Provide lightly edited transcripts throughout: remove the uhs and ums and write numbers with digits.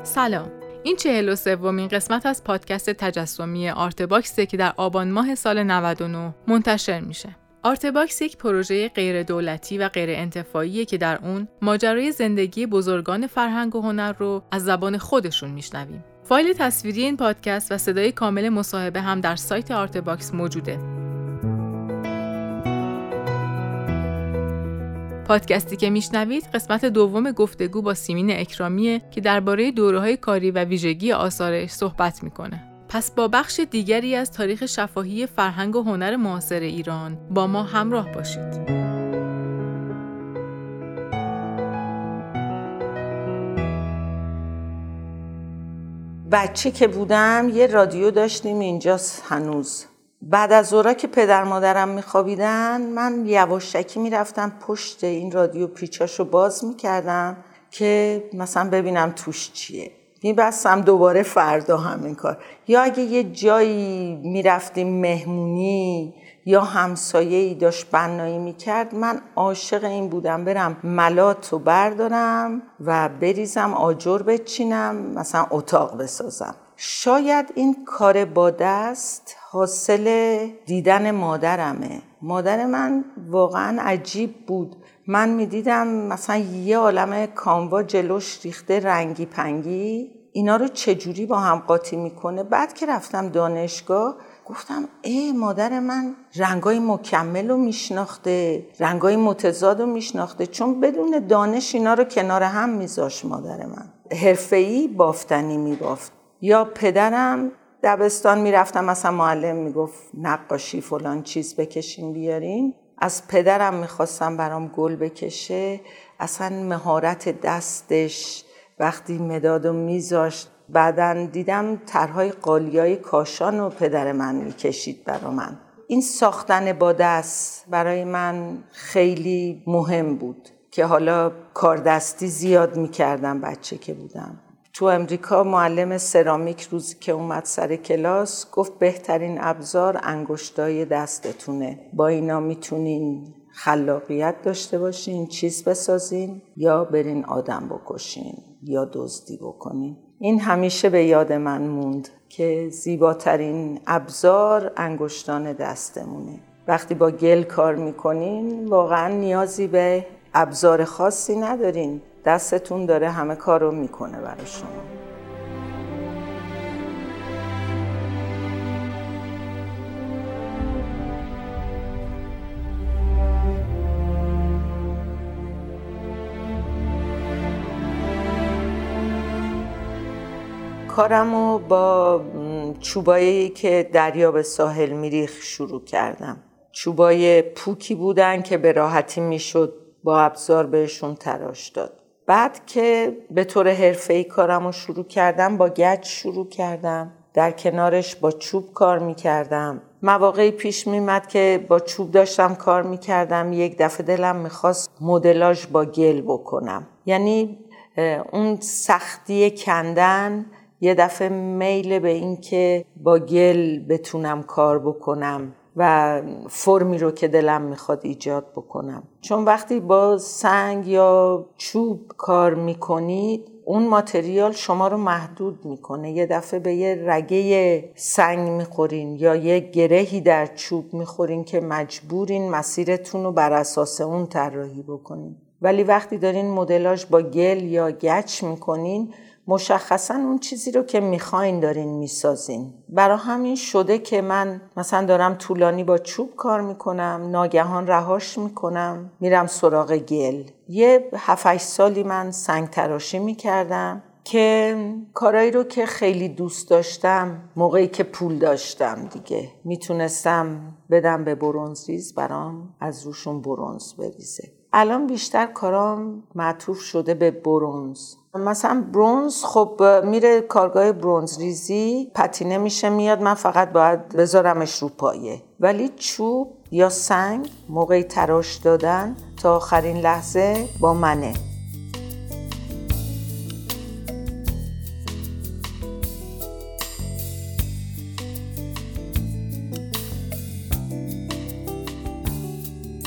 سلام. این 43مین قسمت از پادکست تجسمی آرتباکسه که در آبان ماه سال 99 منتشر میشه. آرتباکس یک پروژه غیر دولتی و غیر انتفاعیه که در اون ماجرای زندگی بزرگان فرهنگ و هنر رو از زبان خودشون میشنویم. فایل تصویری این پادکست و صدای کامل مصاحبه هم در سایت آرتباکس موجوده. پادکستی که میشنوید قسمت دوم گفتگو با سیمین اکرامیه که درباره دوره‌های کاری و ویژگی آثارش صحبت میکنه. پس با بخش دیگری از تاریخ شفاهی فرهنگ و هنر معاصر ایران با ما همراه باشید. بچه که بودم یه رادیو داشتیم اینجاست هنوز. بعد از ظهر که پدر مادرم میخوابیدن من یواشکی میرفتم پشت این رادیو پیچاشو باز میکردم که مثلا ببینم توش چیه. میبستم دوباره فردا همین کار. یا اگه یه جایی میرفتیم مهمونی یا همسایه‌ای داشت بنایی میکرد، من عاشق این بودم برم ملاتو بردارم و بریزم آجر بچینم، مثلا اتاق بسازم. شاید این کار با دست حاصل دیدن مادرمه. مادر من واقعا عجیب بود. من میدیدم مثلا یه عالمه کانوا جلوش ریخته رنگی پنگی، اینا رو چجوری با هم قاطی میکنه. بعد که رفتم دانشگاه گفتم مادر من رنگای مکمل رو میشناخته، رنگای متضاد رو میشناخته، چون بدون دانش اینا رو کنار هم میذاش. مادر من حرفه‌ای بافتنی میبافت. یا پدرم دبستان میرفتم مثلا معلم میگفت نقاشی فلان چیز بکشین بیارین، از پدرم میخواستم برام گل بکشه. اصلا مهارت دستش وقتی مدادو میذاشت. بعدن دیدم طرحهای قالیای کاشان رو پدر من میکشید برا من. این ساختن با دست برای من خیلی مهم بود که حالا کاردستی زیاد میکردم بچه که بودم. تو امریکا معلم سرامیک روزی که اومد سر کلاس گفت بهترین ابزار انگشتای دستتونه، با اینا میتونین خلاقیت داشته باشین، چیز بسازین یا برین آدم بکشین یا دزدی بکنین. این همیشه به یاد من موند که زیباترین ابزار انگشتان دستمونه. وقتی با گل کار میکنین واقعا نیازی به ابزار خاصی ندارین، دستتون داره همه کار رو میکنه برای شما. کارمو با چوبایی که دریا به ساحل میریخت شروع کردم. چوبای پوکی بودن که به راحتی میشد با ابزار بهشون تراش داد. بعد که به طور حرفه‌ای کارمو شروع کردم با گچ شروع کردم. در کنارش با چوب کار میکردم. مواقعی پیش میمد که با چوب داشتم کار میکردم، یک دفعه دلم میخواست مدلاژ با گل بکنم. یعنی اون سختی کندن یه دفعه میل به این که با گل بتونم کار بکنم و فرمی رو که دلم میخواد ایجاد بکنم. چون وقتی با سنگ یا چوب کار میکنید اون ماتریال شما رو محدود میکنه. یه دفعه به یه رگه سنگ میخورین یا یه گرهی در چوب میخورین که مجبورین مسیرتون رو بر اساس اون طراحی بکنین. ولی وقتی دارین مدلاژ با گل یا گچ میکنین مشخصاً اون چیزی رو که میخواین دارین میسازین. برای همین شده که من مثلا دارم طولانی با چوب کار میکنم، ناگهان رهاش میکنم میرم سراغ گل. یه 7-8 سالی من سنگ تراشی میکردم که کارایی رو که خیلی دوست داشتم موقعی که پول داشتم دیگه میتونستم بدم به برنزریز برام از روشون برنز بریزه. الان بیشتر کارام معطوف شده به برنز. مثلا برنز خب میره کارگاه برنز ریزی، پتینه میشه میاد، من فقط باید بذارمش رو پایه. ولی چوب یا سنگ موقع تراش دادن تا آخرین لحظه با منه.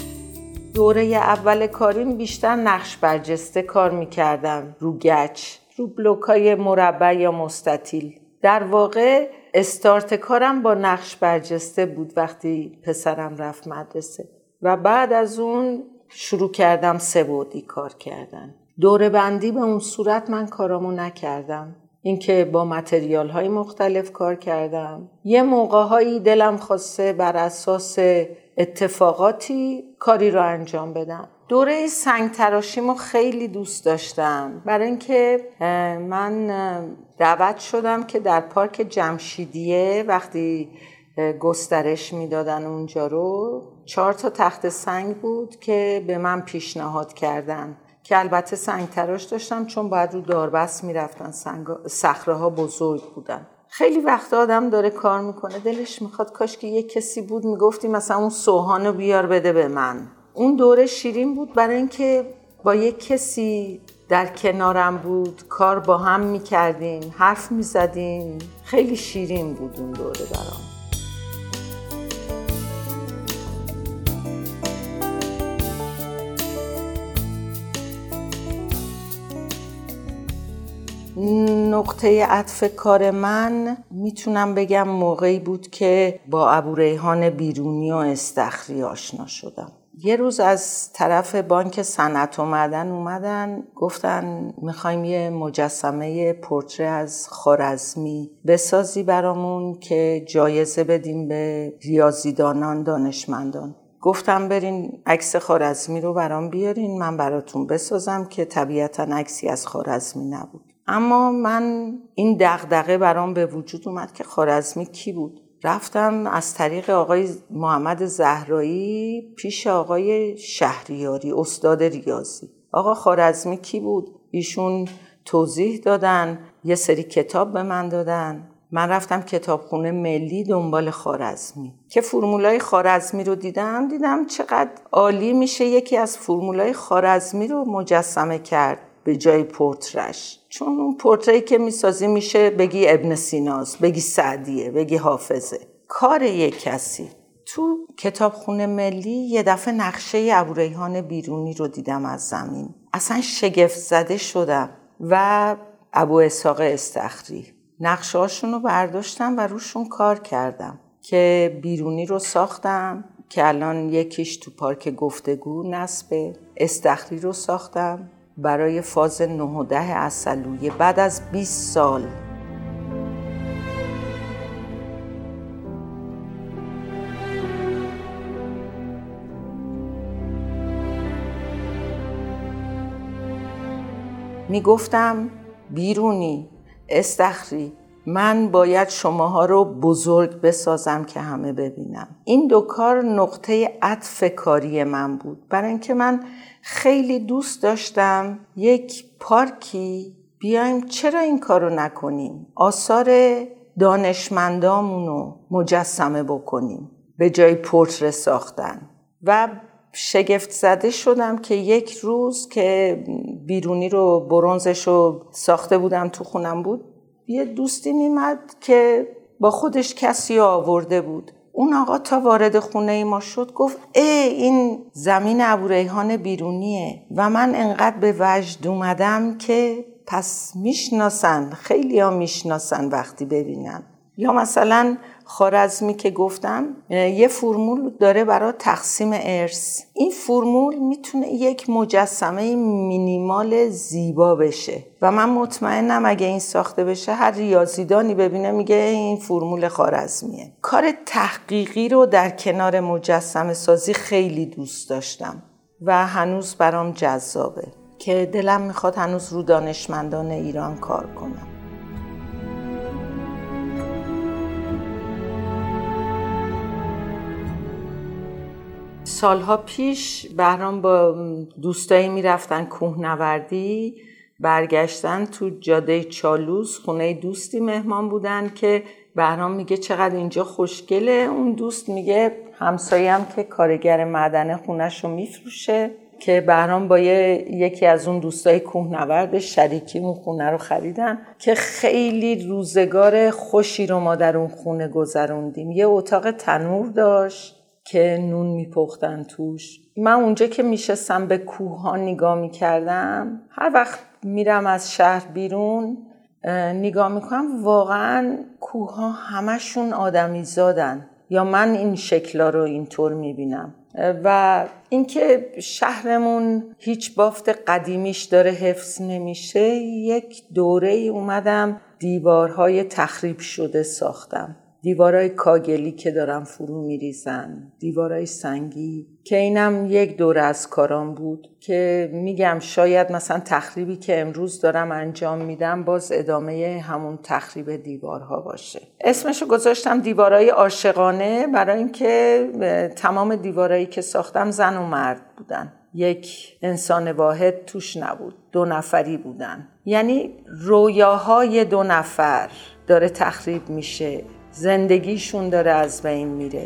دوره اول کاریم بیشتر نقش برجسته کار میکردم رو گچ. رو بلوک‌های مربع یا مستطیل. در واقع استارت کارم با نقش برجسته بود وقتی پسرم رفت مدرسه و بعد از اون شروع کردم 3 بعدی کار کردن. دوره بندی به اون صورت من کارامو نکردم. اینکه با متریال های مختلف کار کردم. یه موقع‌هایی دلم خواسته بر اساس اتفاقاتی کاری رو انجام بدم. دوره سنگ تراشیمو خیلی دوست داشتم برای اینکه من دعوت شدم که در پارک جمشیدیه وقتی گسترش میدادن اونجا رو 4 تا تخت سنگ بود که به من پیشنهاد کردن که البته سنگ تراش داشتم چون باید رو داربست میرفتن، صخره ها بزرگ بودن. خیلی وقت آدم داره کار میکنه دلش میخواد کاش که یک کسی بود میگفتی مثلا اون سوهانو بیار بده به من. اون دوره شیرین بود برای اینکه با یک کسی در کنارم بود، کار با هم میکردیم، حرف میزدیم. خیلی شیرین بود اون دوره برام. نقطه عطف کار من میتونم بگم موقعی بود که با ابوریحان بیرونی و استخری آشنا شدم. یه روز از طرف بانک صنعت و معدن اومدن گفتن میخوایم یه مجسمه پورتره از خوارزمی بسازی برامون که جایزه بدیم به ریاضیدانان دانشمندان. گفتم برین عکس خوارزمی رو برام بیارین من براتون بسازم که طبیعتاً عکسی از خوارزمی نبود. اما من این دغدغه برام به وجود اومد که خوارزمی کی بود. رفتم از طریق آقای محمد زهرایی پیش آقای شهریاری استاد ریاضی. آقا خوارزمی کی بود؟ ایشون توضیح دادن، یه سری کتاب به من دادن. من رفتم کتابخونه ملی دنبال خوارزمی که فرمولای خوارزمی رو دیدم چقدر عالی میشه یکی از فرمولای خوارزمی رو مجسمه کرد به جای پورترش. چون اون پورتری که میسازی میشه بگی ابن سیناست، بگی سعدیه، بگی حافظه. کار یک کسی. تو کتابخونه ملی یه دفعه نقشه ابوریحان بیرونی رو دیدم از زمین. اصلا شگفت زده شدم و ابو اسحاق استخری. نقشه هاشون رو برداشتم و روشون کار کردم که بیرونی رو ساختم که الان یکیش تو پارک گفتگو نصبه. استخری رو ساختم برای فاز 9 و 10 عسلویه بعد از 20 سال. میگفتم بیرونی، استخری، من باید شماها رو بزرگ بسازم که همه ببینم. این 2 کار نقطه عطف کاری من بود برای اینکه من خیلی دوست داشتم یک پارکی بیایم چرا این کارو نکنیم، آثار دانشمندامونو مجسمه بکنیم به جای پورتره ساختن. و شگفت زده شدم که یک روز که بیرونی رو برنزش رو ساخته بودم تو خونم بود، یه دوستی میمد که با خودش کسی آورده بود. اون آقا تا وارد خونه ما شد گفت این زمین ابوریحان بیرونیه و من انقدر به وجد اومدم که پس میشناسن، خیلی ها میشناسن وقتی ببینن. یا مثلا خوارزمی که گفتم یه فرمول داره برای تقسیم ارث. این فرمول میتونه یک مجسمه مینیمال زیبا بشه و من مطمئنم اگه این ساخته بشه هر ریاضیدانی ببینه میگه این فرمول خوارزمیه. کار تحقیقی رو در کنار مجسمه سازی خیلی دوست داشتم و هنوز برام جذابه که دلم میخواد هنوز رو دانشمندان ایران کار کنم. سالها پیش بهرام با دوستایی میرفتن کوهنوردی، برگشتن تو جاده چالوس خونه دوستی مهمان بودن که بهرام میگه چقدر اینجا خوشگله. اون دوست میگه همسایه‌ام که کارگر معدن خونه‌شو میفروشه که بهرام با یکی از اون دوستای کوهنوردش شریکی اون خونه رو خریدن که خیلی روزگار خوشی رو ما در اون خونه گذروندیم. یه اتاق تنور داشت که نون میپختن توش. من اونجا که میشستم به کوه ها نگاه میکردم، هر وقت میرم از شهر بیرون نگاه میکنم واقعا کوه‌ها همشون آدمی زادن، یا من این شکلا رو اینطور میبینم. و اینکه شهرمون هیچ بافت قدیمیش داره حفظ نمیشه، یک دوره اومدم دیوارهای تخریب شده ساختم، دیوارهای کاگلی که دارن فرو میریزن، دیوارهای سنگی، که اینم یک دوره از کارام بود که میگم شاید مثلا تخریبی که امروز دارم انجام میدم باز ادامه همون تخریب دیوارها باشه. اسمشو گذاشتم دیوارهای عاشقانه، برای اینکه تمام دیوارهایی که ساختم زن و مرد بودن، یک انسان واحد توش نبود، 2 نفری بودن. یعنی رویاهای 2 نفر داره تخریب میشه، زندگیشون داره از بین میره.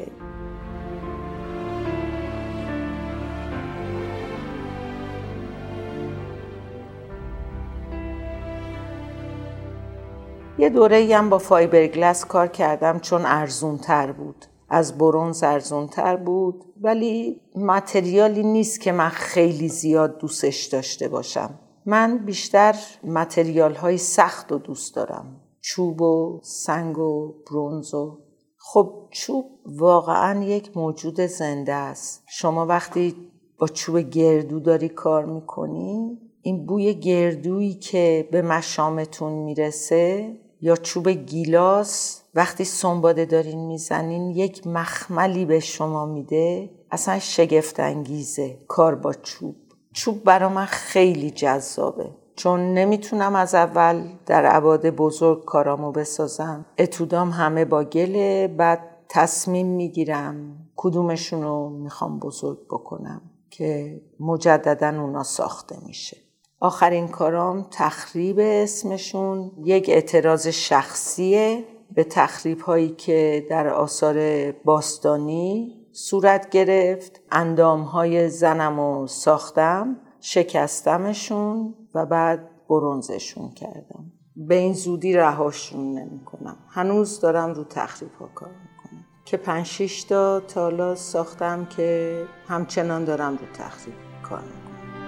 یه دوره‌ای هم با فایبرگلاس کار کردم چون ارزون‌تر بود، از برنز ارزون‌تر بود، ولی متریالی نیست که من خیلی زیاد دوستش داشته باشم. من بیشتر متریال‌های سخت رو دوست دارم، چوب و سنگ و برنز. و خب چوب واقعا یک موجود زنده است. شما وقتی با چوب گردو داری کار میکنی، این بوی گردویی که به مشامتون میرسه، یا چوب گیلاس وقتی سنباده دارین میزنین یک مخملی به شما میده، اصلا شگفت انگیزه کار با چوب. چوب برای من خیلی جذابه، چون نمیتونم از اول در ابعاد بزرگ کارامو بسازم. اتودام همه با گله، بعد تصمیم میگیرم کدومشونو میخوام بزرگ بکنم که مجددا اونا ساخته میشه. آخرین کارام تخریب اسمشون یک اعتراض شخصیه به تخریب هایی که در آثار باستانی صورت گرفت. اندام های زنمو ساختم، شکستمشون و بعد برنزشون کردم. به این زودی رهاشون نمی کنم، هنوز دارم رو تخریب ها کار میکنم که 5-6 تا حالا ساختم که همچنان دارم رو تخریب کار میکنم.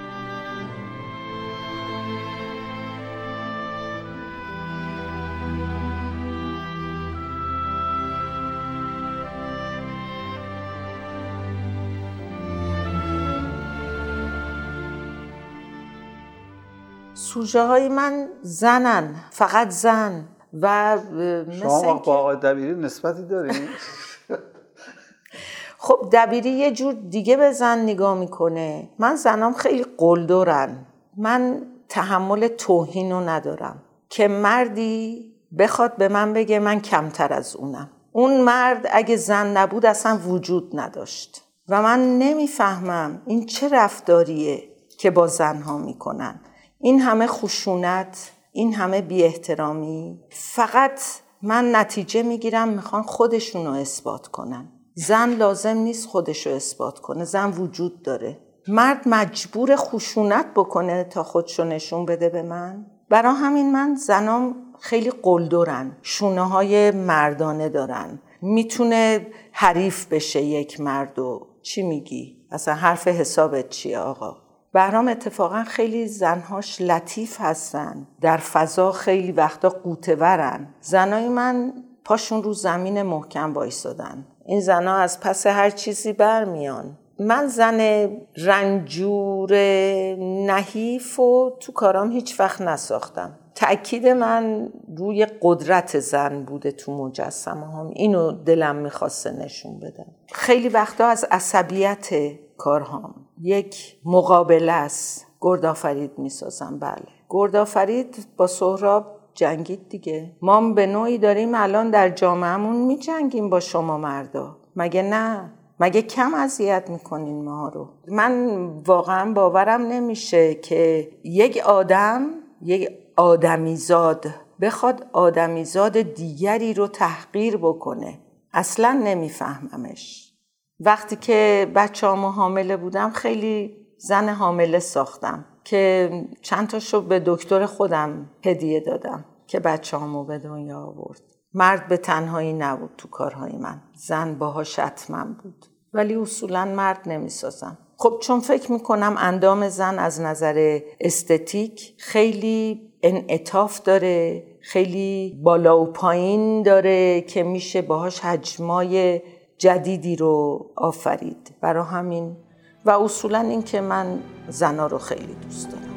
سوژه های من زنن، فقط زن. و شما با آقای دبیری نسبتی دارین؟ خب دبیری یه جور دیگه به زن نگاه میکنه، من زنام خیلی قلدرن. من تحمل توهین رو ندارم که مردی بخواد به من بگه من کمتر از اونم. اون مرد اگه زن نبود اصلا وجود نداشت. و من نمیفهمم این چه رفتاریه که با زنها میکنن، این همه خشونت، این همه بی احترامی. فقط من نتیجه میگیرم میخوان خودشونو اثبات کنن. زن لازم نیست خودشو اثبات کنه، زن وجود داره. مرد مجبور خشونت بکنه تا خودشو نشون بده به من. برای همین من زنام خیلی قلدرن، شونه های مردانه دارن، میتونه حریف بشه یک مردو. چی میگی؟ اصلا حرف حسابت چیه آقا؟ بهرام اتفاقا خیلی زنهاش لطیف هستن، در فضا خیلی وقتا قوطه‌ورن. زنای من پاشون رو زمین محکم وایسادن. این زنها از پس هر چیزی برمیان. من زن رنجور نحیف و تو کارام هیچ وقت نساختم. تأکید من روی قدرت زن بوده تو مجسمه هم. اینو دلم میخواسته نشون بدم. خیلی وقتا از عصبیت کارهام یک مقابله است. گردآفرید میسازم. بله، گردآفرید با سهراب جنگید دیگه. ما به نوعی داریم الان در جامعهمون میجنگیم با شما مردا. مگه نه؟ مگه کم اذیت میکنین ما رو؟ من واقعا باورم نمیشه که یک آدمیزاد بخواد آدمیزاد دیگری رو تحقیر بکنه. اصلا نمیفهممش. وقتی که بچه‌هامو حامله بودم خیلی زن حامله ساختم که چند تاشو به دکتر خودم هدیه دادم که بچه‌هامو به دنیا آورد. مرد به تنهایی نبود تو کارهای من، زن باهاش حتما بود، ولی اصولا مرد نمیسازم. خب چون فکر میکنم اندام زن از نظر استتیک خیلی انعطاف داره، خیلی بالا و پایین داره که میشه باهاش حجمای جدیدی رو آفرید. برای همین و اصولا این که من زنا رو خیلی دوست دارم.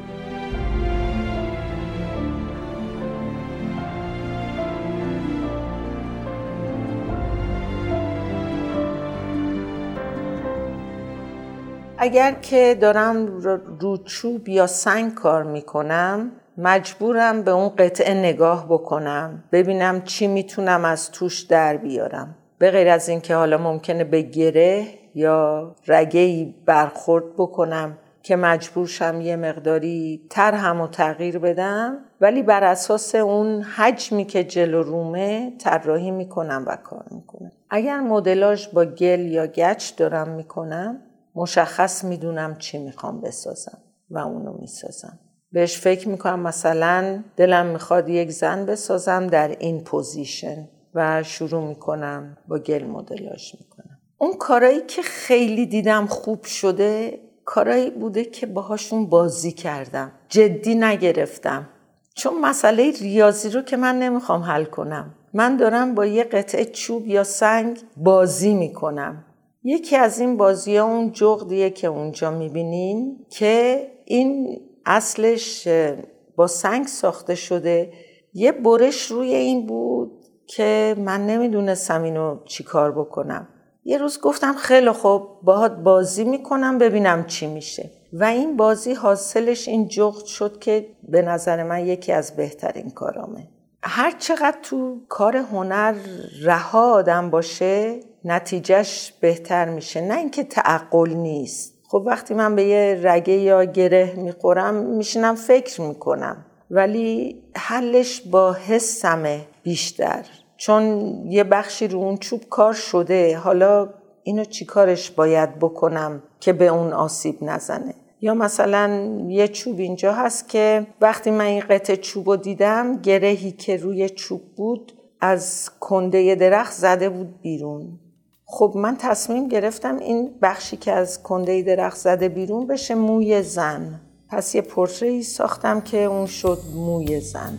اگر که دارم رو چوب یا سنگ کار میکنم مجبورم به اون قطعه نگاه بکنم، ببینم چی میتونم از توش در بیارم. به غیر از این که حالا ممکنه به گره یا رگه‌ای برخورد بکنم که مجبور شم یه مقداری طرحم و تغییر بدم، ولی بر اساس اون حجمی که جلو رومه طراحی میکنم و کار میکنم. اگر مدلاژ با گل یا گچ دارم میکنم مشخص میدونم چی میخوام بسازم و اونو میسازم. بهش فکر میکنم مثلا دلم میخواد یک زن بسازم در این پوزیشن و شروع میکنم با گل مدلاژ میکنم. اون کارایی که خیلی دیدم خوب شده کارایی بوده که باهاشون بازی کردم، جدی نگرفتم، چون مسئله ریاضی رو که من نمیخوام حل کنم، من دارم با یه قطعه چوب یا سنگ بازی میکنم. یکی از این بازی‌ها اون جغدیه که اونجا میبینین که این اصلش با سنگ ساخته شده. یه برش روی این بود که من نمیدونستم اینو چی کار بکنم. یه روز گفتم خیلی خوب باهات بازی میکنم ببینم چی میشه و این بازی حاصلش این جغد شد که به نظر من یکی از بهترین کارامه. هر چقدر تو کار هنر رها آدم باشه نتیجهش بهتر میشه، نه اینکه تعقل نیست. خب وقتی من به یه رگه یا گره میخورم میشینم فکر میکنم، ولی حلش با حسمه بیشتر، چون یه بخشی رو اون چوب کار شده، حالا اینو چی کارش باید بکنم که به اون آسیب نزنه. یا مثلا یه چوب اینجا هست که وقتی من این قطعه چوب رو دیدم گرهی که روی چوب بود از کنده درخت زده بود بیرون. خب من تصمیم گرفتم این بخشی که از کنده درخت زده بیرون بشه موی زن. پس یه پورتری ساختم که اون شد موی زن.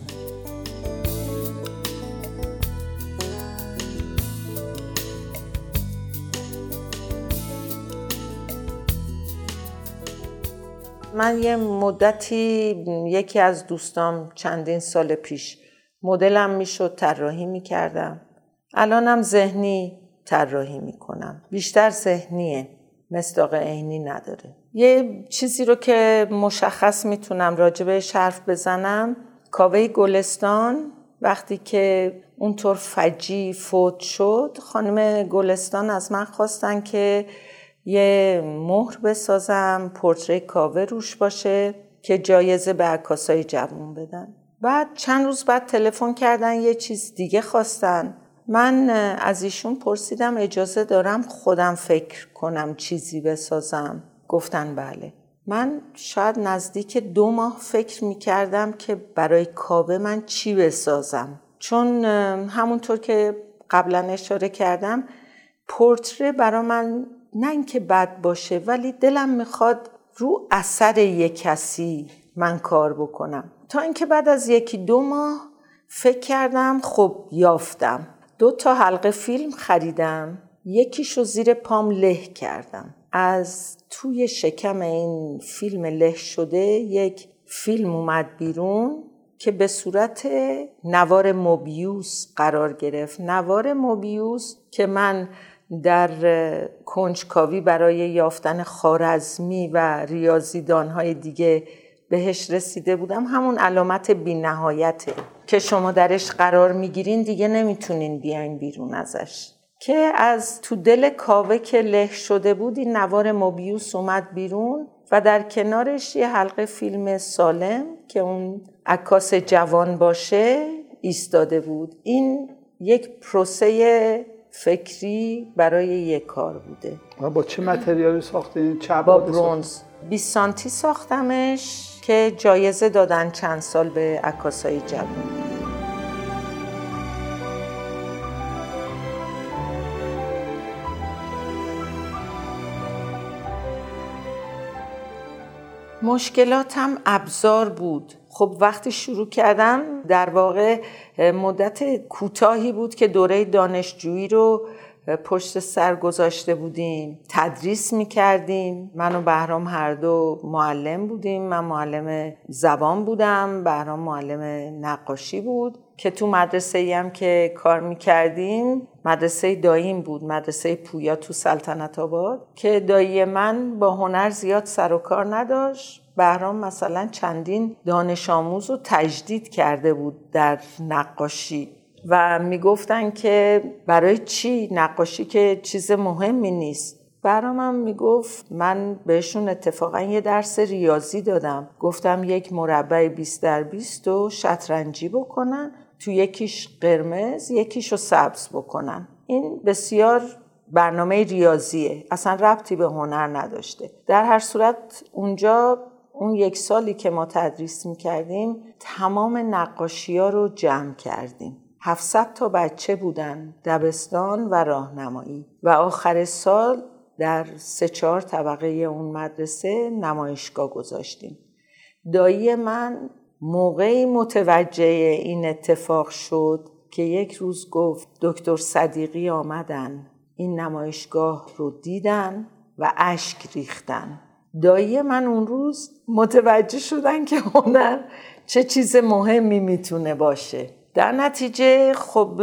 من یه مدتی یکی از دوستام چندین سال پیش مدلم میشد طراحی میکردم. الانم ذهنی طراحی میکنم، بیشتر ذهنیه، مصداق عینی نداره. یه چیزی رو که مشخص میتونم راجبش حرف بزنم، کاوه گلستان وقتی که اونطور فجی فوت شد، خانم گلستان از من خواستن که یه مهر بسازم پورتری کاوه روش باشه که جایزه به عکاسای جوان بدن. بعد چند روز بعد تلفن کردن یه چیز دیگه خواستن. من از ایشون پرسیدم اجازه دارم خودم فکر کنم چیزی بسازم؟ گفتن بله. من شاید نزدیک 2 ماه فکر میکردم که برای کاوه من چی بسازم، چون همونطور که قبلا اشاره کردم پورتری برای من نه اینکه بد باشه، ولی دلم میخواد رو اثر یک کسی من کار بکنم. تا اینکه بعد از 1-2 ماه فکر کردم خب یافتم. 2 حلقه فیلم خریدم، یکیشو زیر پام له کردم. از توی شکم این فیلم له شده یک فیلم اومد بیرون که به صورت نوار موبیوس قرار گرفت. نوار موبیوس که من در کنجکاوی برای یافتن خوارزمی و ریاضیدان‌های دیگه بهش رسیده بودم، همون علامت بی‌نهایته که شما درش قرار میگیرین دیگه نمیتونین بیاین بیرون ازش. که از تو دل کاوه که له شده بود این نوار موبیوس اومد بیرون و در کنارش یه حلقه فیلم سالم که اون عکاس جوان باشه ایستاده بود. این یک پروسه فکری برای یک کار بوده. با چه متریالی ساختین؟ با برنز. 20 سانتی ساختمش که جایزه دادن چند سال به عکاسای جوان. مشکلاتم ابزار بود. خب وقتی شروع کردم در واقع مدت کوتاهی بود که دوره دانشجویی رو پشت سر گذاشته بودیم، تدریس میکردیم. من و بهرام هر دو معلم بودیم. من معلم زبان بودم، بهرام معلم نقاشی بود که تو مدرسه‌ای هم که کار میکردیم مدرسه داییم بود، مدرسه پویا تو سلطنت آباد، که دایی من با هنر زیاد سر و کار نداشت. بهرام مثلا چندین دانش آموز رو تجدید کرده بود در نقاشی و میگفتن که برای چی نقاشی که چیز مهمی نیست. بهرامم میگفت، من بهشون اتفاقا یه درس ریاضی دادم، گفتم یک مربع 20x20 رو شطرنجی بکنن، تو یکیش قرمز یکیشو سبز بکنن. این بسیار برنامه ریاضیه، اصلا ربطی به هنر نداشته. در هر صورت اونجا اون یک سالی که ما تدریس میکردیم تمام نقاشی ها رو جمع کردیم. 700 تا بچه بودن، دبستان و راهنمایی، و آخر سال در 3-4 طبقه اون مدرسه نمایشگاه گذاشتیم. دایی من موقعی متوجه این اتفاق شد که یک روز گفت دکتر صدیقی آمدن، این نمایشگاه رو دیدن و اشک ریختن. دایی من اون روز متوجه شدن که هنر چه چیز مهمی میتونه باشه. در نتیجه خب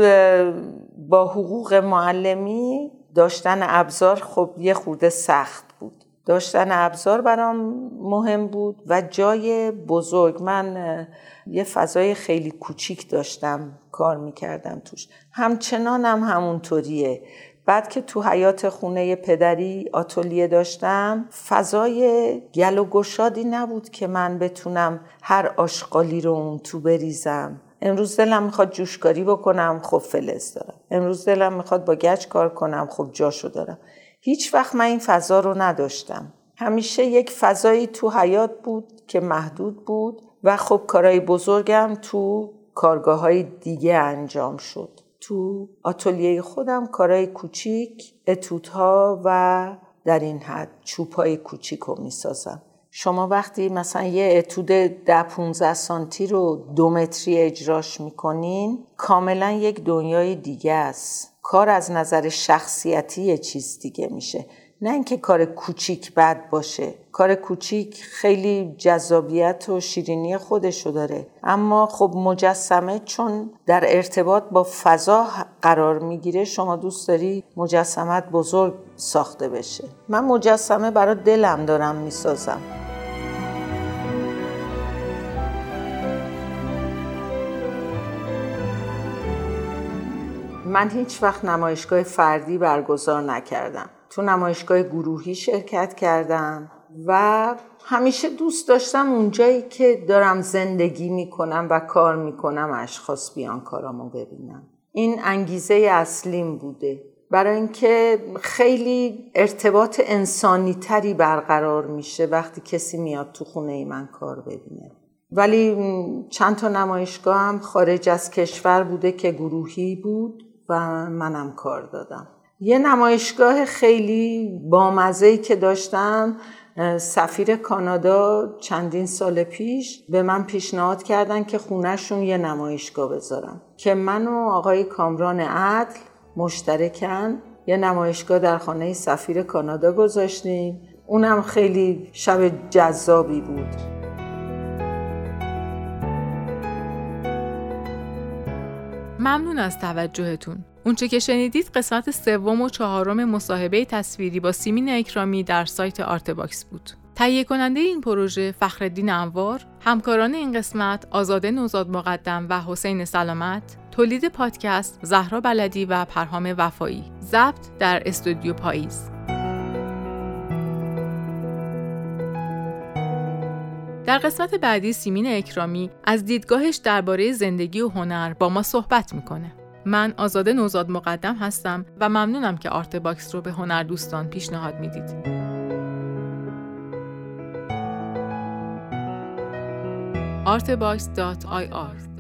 با حقوق معلمی داشتن ابزار خب یه خورده سخت بود. داشتن ابزار برام مهم بود و جای بزرگ. من یه فضای خیلی کوچیک داشتم کار میکردم توش، همچنانم همونطوریه. بعد که تو حیاط خونه پدری آتلیه داشتم، فضای گل و گشادی نبود که من بتونم هر آشغالی رو اون تو بریزم. امروز دلم میخواد جوشکاری بکنم، خب فلز دارم. امروز دلم میخواد با گچ کار کنم، خب جاشو دارم. هیچ وقت من این فضا رو نداشتم. همیشه یک فضایی تو حیاط بود که محدود بود و خب کارهای بزرگم تو کارگاه‌های دیگه انجام شد. تو آتلیه خودم کارهای کوچیک، اتودها و در این حد چوب‌های کوچیک رو میسازم. شما وقتی مثلا یه اتود 10-15 سانتی رو 2 متری اجراش میکنین، کاملا یک دنیای دیگه است. کار از نظر شخصیتی یه چیز دیگه میشه، نه اینکه کار کوچیک بد باشه. کار کوچیک خیلی جذابیت و شیرینی خودشو داره، اما خب مجسمه چون در ارتباط با فضا قرار میگیره، شما دوست داری مجسمت بزرگ ساخته بشه. من مجسمه برای دلم دارم میسازم. من هیچ وقت نمایشگاه فردی برگزار نکردم. تو نمایشگاه گروهی شرکت کردم و همیشه دوست داشتم اونجایی که دارم زندگی میکنم و کار میکنم اشخاص بیان کارامو ببینم. این انگیزه اصلیم بوده، برای اینکه خیلی ارتباط انسانی تری برقرار میشه وقتی کسی میاد تو خونه من کار ببینه. ولی چند تا نمایشگاه هم خارج از کشور بوده که گروهی بود و منم کار دادم. یه نمایشگاه خیلی بامزه‌ای که داشتم، سفیر کانادا چندین سال پیش به من پیشنهاد کردن که خونه‌شون یه نمایشگاه بذارم، که من و آقای کامران عدل مشترکاً یه نمایشگاه در خانه سفیر کانادا گذاشتیم. اونم خیلی شب جذابی بود. ممنون از توجهتون. اونچه که شنیدید قسمت 3 و 4 مصاحبه تصویری با سیمین اکرامی در سایت آرتباکس بود. تهیه کننده این پروژه فخرالدین انوار، همکاران این قسمت آزاده نوزاد مقدم و حسین سلامت، تولید پادکست زهرا بلدی و پرهام وفایی، ضبط در استودیو پاییز. در قسمت بعدی سیمین اکرامی از دیدگاهش درباره زندگی و هنر با ما صحبت میکنه. من آزاده نوزاد مقدم هستم و ممنونم که آرتباکس رو به هنردوستان پیشنهاد میدید. artbox.ir